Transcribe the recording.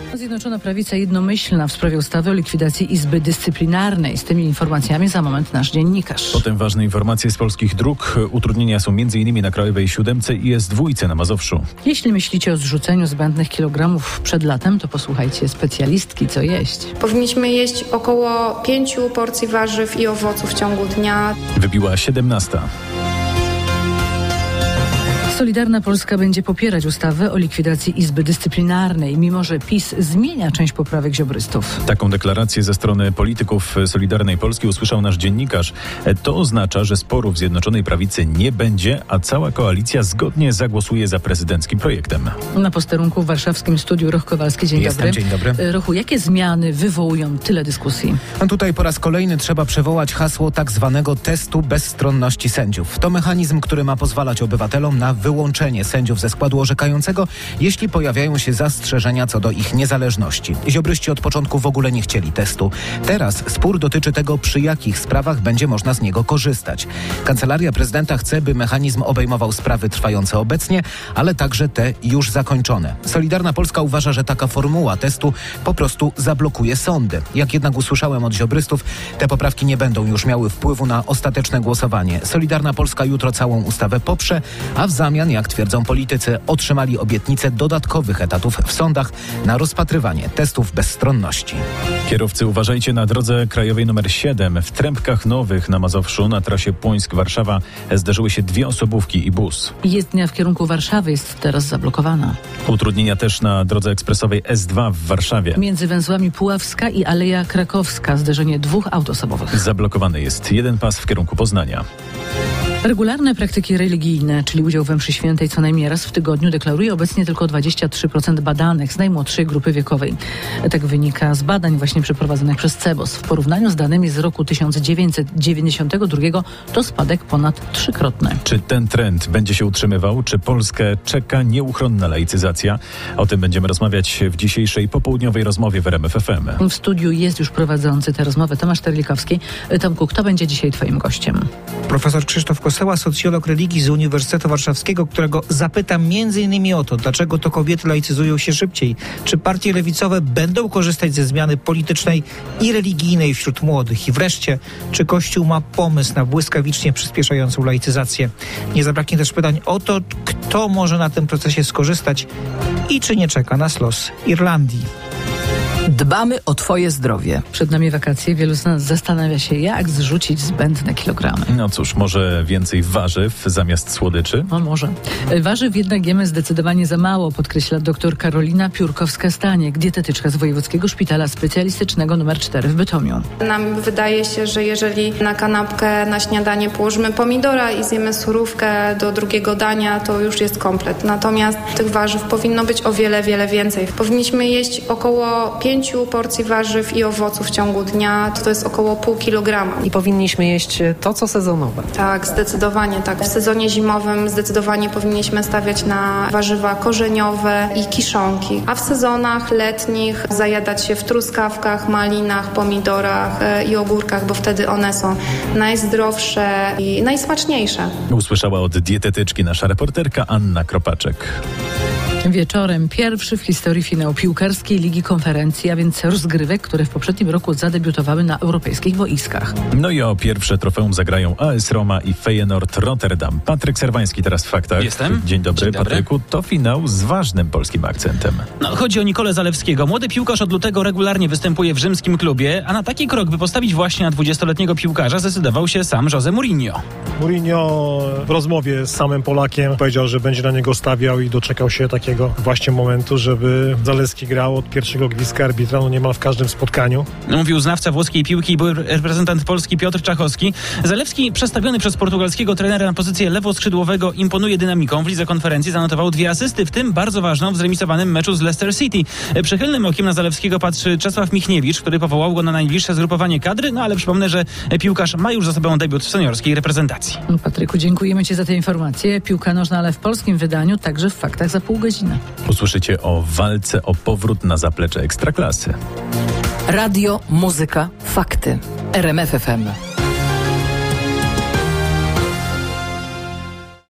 Zjednoczona Prawica jednomyślna w sprawie ustawy o likwidacji Izby Dyscyplinarnej. Z tymi informacjami za moment nasz dziennikarz. Potem ważne informacje z polskich dróg. Utrudnienia są m.in. na Krajowej 7 i S2 na Mazowszu. Jeśli myślicie o zrzuceniu zbędnych kilogramów przed latem, to posłuchajcie specjalistki, co jeść. Powinniśmy jeść około 5 porcji warzyw i owoców w ciągu dnia. Wybiła 17. Solidarna Polska będzie popierać ustawę o likwidacji Izby Dyscyplinarnej, mimo że PiS zmienia część poprawek ziobrystów. Taką deklarację ze strony polityków Solidarnej Polski usłyszał nasz dziennikarz. To oznacza, że sporów Zjednoczonej Prawicy nie będzie, a cała koalicja zgodnie zagłosuje za prezydenckim projektem. Na posterunku w warszawskim studiu Roch Kowalski. Dzień dobry. Dzień dobry. Rochu, jakie zmiany wywołują tyle dyskusji? No tutaj po raz kolejny trzeba przywołać hasło tak zwanego testu bezstronności sędziów. To mechanizm, który ma pozwalać obywatelom na wyłączenie sędziów ze składu orzekającego, jeśli pojawiają się zastrzeżenia co do ich niezależności. Ziobryści od początku w ogóle nie chcieli testu. Teraz spór dotyczy tego, przy jakich sprawach będzie można z niego korzystać. Kancelaria Prezydenta chce, by mechanizm obejmował sprawy trwające obecnie, ale także te już zakończone. Solidarna Polska uważa, że taka formuła testu po prostu zablokuje sądy. Jak jednak usłyszałem od ziobrystów, te poprawki nie będą już miały wpływu na ostateczne głosowanie. Solidarna Polska jutro całą ustawę poprze, a w zamian, jak twierdzą politycy, otrzymali obietnicę dodatkowych etatów w sądach na rozpatrywanie testów bezstronności. Kierowcy, uważajcie na drodze krajowej nr 7. W Trębkach Nowych na Mazowszu na trasie Płońsk-Warszawa zdarzyły się 2 osobówki i bus. Jezdnia w kierunku Warszawy jest teraz zablokowana. Utrudnienia też na drodze ekspresowej S2 w Warszawie. Między węzłami Puławska i Aleja Krakowska zderzenie 2 aut osobowych. Zablokowany jest jeden pas w kierunku Poznania. Regularne praktyki religijne, czyli udział we mszy świętej co najmniej raz w tygodniu, deklaruje obecnie tylko 23% badanych z najmłodszej grupy wiekowej. Tak wynika z badań właśnie przeprowadzonych przez CEBOS. W porównaniu z danymi z roku 1992 to spadek ponad 3-krotny. Czy ten trend będzie się utrzymywał? Czy Polskę czeka nieuchronna laicyzacja? O tym będziemy rozmawiać w dzisiejszej popołudniowej rozmowie w RMF FM. W studiu jest już prowadzący tę rozmowę Tomasz Terlikowski. Tomku, kto będzie dzisiaj twoim gościem? Profesor Krzysztof Koseła, socjolog religii z Uniwersytetu Warszawskiego, którego zapytam m.in. o to, dlaczego to kobiety laicyzują się szybciej. Czy partie lewicowe będą korzystać ze zmiany politycznej i religijnej wśród młodych? I wreszcie, czy Kościół ma pomysł na błyskawicznie przyspieszającą laicyzację? Nie zabraknie też pytań o to, kto może na tym procesie skorzystać i czy nie czeka nas los Irlandii. Dbamy o twoje zdrowie. Przed nami wakacje. Wielu z nas zastanawia się, jak zrzucić zbędne kilogramy. No cóż, może więcej warzyw zamiast słodyczy? No może. Warzyw jednak jemy zdecydowanie za mało, podkreśla dr Karolina Piórkowska-Staniek, dietetyczka z Wojewódzkiego Szpitala Specjalistycznego nr 4 w Bytomiu. Nam wydaje się, że jeżeli na kanapkę na śniadanie położymy pomidora i zjemy surówkę do drugiego dania, to już jest komplet. Natomiast tych warzyw powinno być o wiele, wiele więcej. Powinniśmy jeść około 5 porcji warzyw i owoców w ciągu dnia, to jest około 0,5 kilograma. I powinniśmy jeść to, co sezonowe. Tak, zdecydowanie tak. W sezonie zimowym zdecydowanie powinniśmy stawiać na warzywa korzeniowe i kiszonki, a w sezonach letnich zajadać się w truskawkach, malinach, pomidorach i ogórkach, bo wtedy one są najzdrowsze i najsmaczniejsze. Usłyszała od dietetyczki nasza reporterka Anna Kropaczek. Wieczorem pierwszy w historii finał piłkarskiej Ligi Konferencji, a więc rozgrywek, które w poprzednim roku zadebiutowały na europejskich boiskach. No i o pierwsze trofeum zagrają AS Roma i Feyenoord Rotterdam. Patryk Serwański teraz w faktach. Jestem. Dzień dobry, Patryku. To finał z ważnym polskim akcentem. No, chodzi o Nikolę Zalewskiego. Młody piłkarz od lutego regularnie występuje w rzymskim klubie, a na taki krok, by postawić właśnie na 20-letniego piłkarza, zdecydował się sam José Mourinho. Mourinho w rozmowie z samym Polakiem powiedział, że będzie na niego stawiał i doczekał się takiego właśnie momentu, żeby Zalewski grał od pierwszego gwizdka arbitra niemal w każdym spotkaniu. Mówił znawca włoskiej piłki i były reprezentant Polski Piotr Czachowski. Zalewski, przestawiony przez portugalskiego trenera na pozycję lewoskrzydłowego, imponuje dynamiką. W lidze konferencji zanotował 2 asysty, w tym bardzo ważną w zremisowanym meczu z Leicester City. Przychylnym okiem na Zalewskiego patrzy Czesław Michniewicz, który powołał go na najbliższe zgrupowanie kadry, no ale przypomnę, że piłkarz ma już za sobą debiut w seniorskiej reprezentacji. Patryku, dziękujemy ci za tę informację. Piłka nożna, ale w polskim wydaniu, także w faktach za pół godziny. Usłyszycie o walce o powrót na zaplecze Ekstraklasy. Radio, muzyka, fakty. RMF FM.